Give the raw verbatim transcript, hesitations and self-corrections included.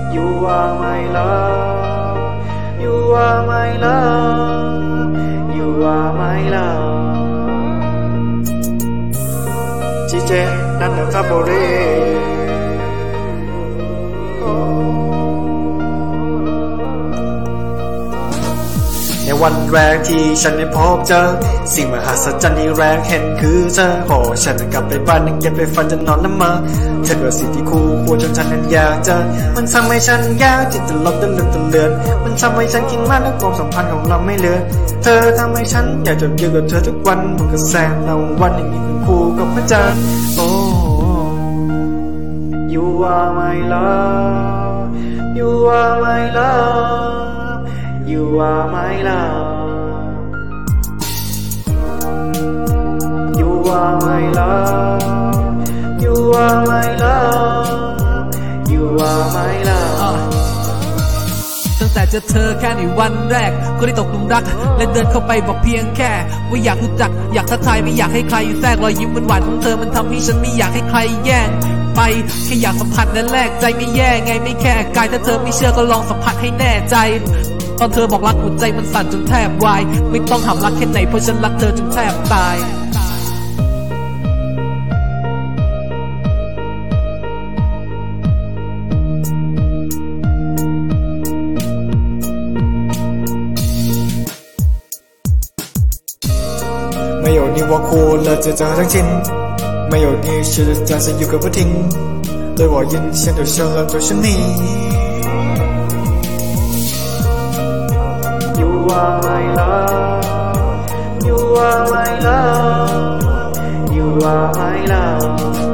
You are my love You are my love You are my love จีเจนั่นแหละครับโบเร่ในวันแรกที่ฉันได้พบเจอสิ่งมหัศจรรย์ที่แรกเห็นคือเธอพอฉันกลับไปบ้านนั่งเก็บไปฝันจะนอนละเมอเธอคือสิ่งที่คู่ควรจนฉันนั้นอยากเจอมันทำให้ฉันอยากจิตตลบตะลึงตะเลือนมันทำให้ฉันคิดมากและความสัมพันธ์ของเราไม่เหลือเธอทำให้ฉันอยากจะอยู่กับเธอทุกวันมันก็แสนเอาวันอย่างนี้เป็นคู่กับพระจันทร์โอ้ You are my love You are my love You are my love You are my love You are my love You are my love ตั้งแต่เจอเธอแค่ในวันแรกก็ได้ตกหลุมรักและเดินเข้าไปบอกเพียงแค่ว่าอยากรู้จักอยากทักทายไม่อยากให้ใครแทรกรอยยิ้มหวานๆของเธอมันทำให้ฉันไม่อยากให้ใครแย่งไปแค่อยากสัมผัสและแลกใจไม่แย่ไงไม่แค่กายถ้าเธอไม่เชื่อก็ลองสัมผัสให้แน่ใจตอนเธอบอกรักหัวใจมันสั่นจนแทบวายไม่ต้องถามรักแค่ไหนเพราะฉันรักเธอจนแทบตาย没有你我哭了这张ทั้งชิ้น没有你是暂时อยู่กับ不停对我印象就像了就是你You are my love You are my love You are my love